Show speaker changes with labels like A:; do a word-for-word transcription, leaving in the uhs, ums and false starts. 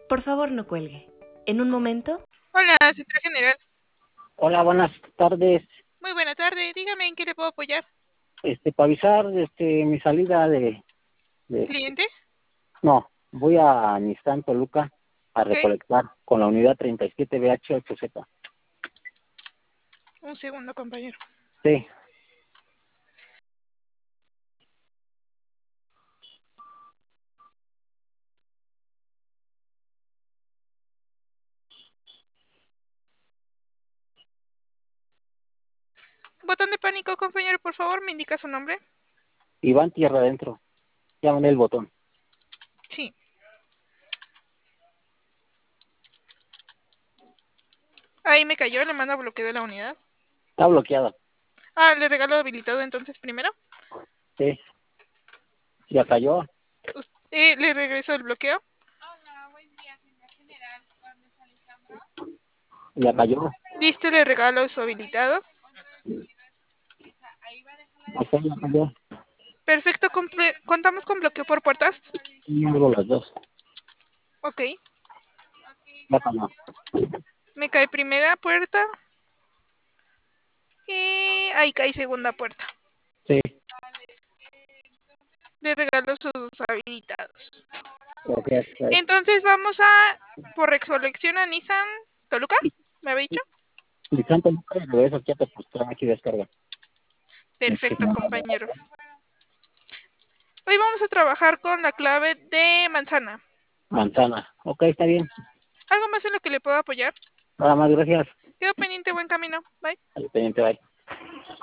A: Por favor, no cuelgue. En un momento.
B: Hola, secretario general.
C: Hola, buenas tardes.
B: Muy buena tarde. Dígame en qué le puedo apoyar.
C: Este, para avisar, este, mi salida de, de
B: ¿Cliente?
C: no, voy a Nissan Toluca a
B: Ok.
C: recolectar con la unidad treinta y siete B H ocho Z.
B: Un segundo, compañero.
C: Sí.
B: Botón de pánico, compañero, por favor, me indica su nombre.
C: Iván Tierra Adentro. Llámame el botón.
B: Sí. Ahí me cayó, le mando a bloqueo de la unidad.
C: Está bloqueada.
B: Ah, le regalo habilitado entonces primero.
C: Sí. Ya cayó.
B: Us- eh, le regreso el bloqueo.
C: Ya cayó.
B: Listo, le regalo su habilitado.
C: Ok, ya cayó.
B: Perfecto, comple- contamos con bloqueo por puertas.
C: Y hago las dos.
B: Ok.
C: Ya cayó.
B: Me cae primera puerta. Y ahí cae segunda puerta.
C: Sí.
B: Le regalo sus habilitados.
C: Ok, ok.
B: Entonces vamos a por recolección a Nissan Toluca, ¿me había dicho?
C: Nissan Toluca y regreso aquí a Tepoztlán, aquí descarga.
B: Perfecto, compañero. Hoy vamos a trabajar con la clave de manzana.
C: Manzana. Ok, está bien.
B: ¿Algo más en lo que le puedo apoyar?
C: Nada más, gracias.
B: Quedo pendiente, buen camino. Bye.
C: Al pendiente, bye.